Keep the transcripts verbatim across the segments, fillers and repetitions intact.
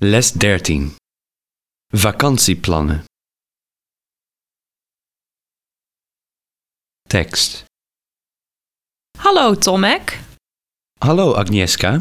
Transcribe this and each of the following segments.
Les dertien. Vakantieplannen. Tekst. Hallo Tomek, Hallo Agnieszka.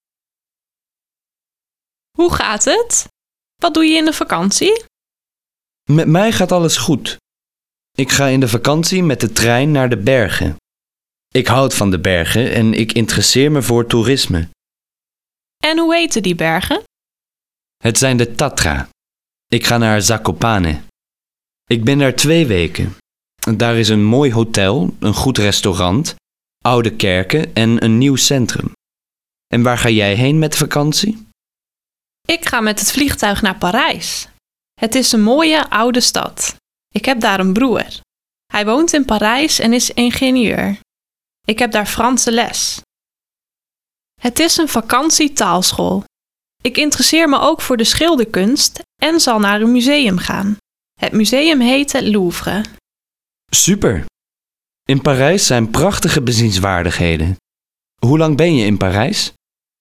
hoe gaat het? Wat doe je in de vakantie? Met mij gaat alles goed. Ik ga in de vakantie met de trein naar de bergen. Ik houd van de bergen en ik interesseer me voor toerisme. En hoe heten die bergen? Het zijn de Tatra. Ik ga naar Zakopane. Ik ben daar twee weken. Daar is een mooi hotel, een goed restaurant, oude kerken en een nieuw centrum. En waar ga jij heen met vakantie? Ik ga met het vliegtuig naar Parijs. Het is een mooie oude stad. Ik heb daar een broer. Hij woont in Parijs en is ingenieur. Ik heb daar Franse les. Het is een vakantietaalschool. Ik interesseer me ook voor de schilderkunst en zal naar een museum gaan. Het museum heet het Louvre. Super! In Parijs zijn prachtige bezienswaardigheden. Hoe lang ben je in Parijs?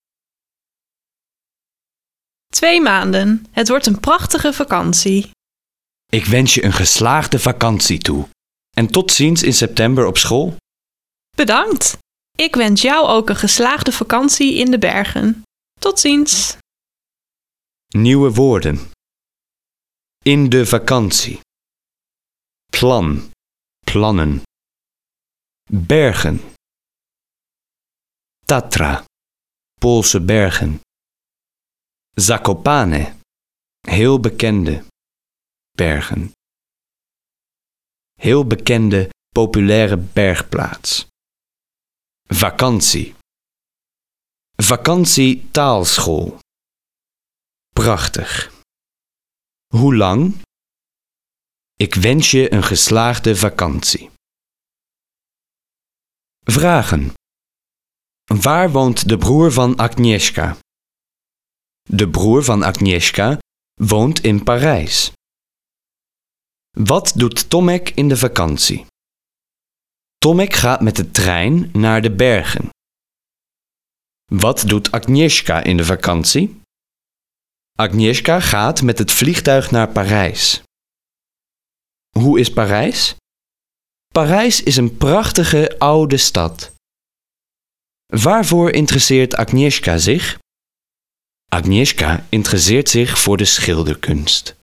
Twee maanden. Het wordt een prachtige vakantie. Ik wens je een geslaagde vakantie toe. En tot ziens in september op school. Bedankt! Ik wens jou ook een geslaagde vakantie in de bergen. Tot ziens! Nieuwe woorden. In de vakantie. Plan. Plannen. Bergen. Tatra. Poolse bergen. Zakopane. Heel bekende bergen. Heel bekende, populaire bergplaats. Vakantie. Vakantietaalschool. Prachtig. Hoe lang? Ik wens je een geslaagde vakantie. Vragen. Waar woont de broer van Agnieszka? De broer van Agnieszka woont in Parijs. Wat doet Tomek in de vakantie? Tomek gaat met de trein naar de bergen. Wat doet Agnieszka in de vakantie? Agnieszka gaat met het vliegtuig naar Parijs. Hoe is Parijs? Parijs is een prachtige oude stad. Waarvoor interesseert Agnieszka zich? Agnieszka interesseert zich voor de schilderkunst.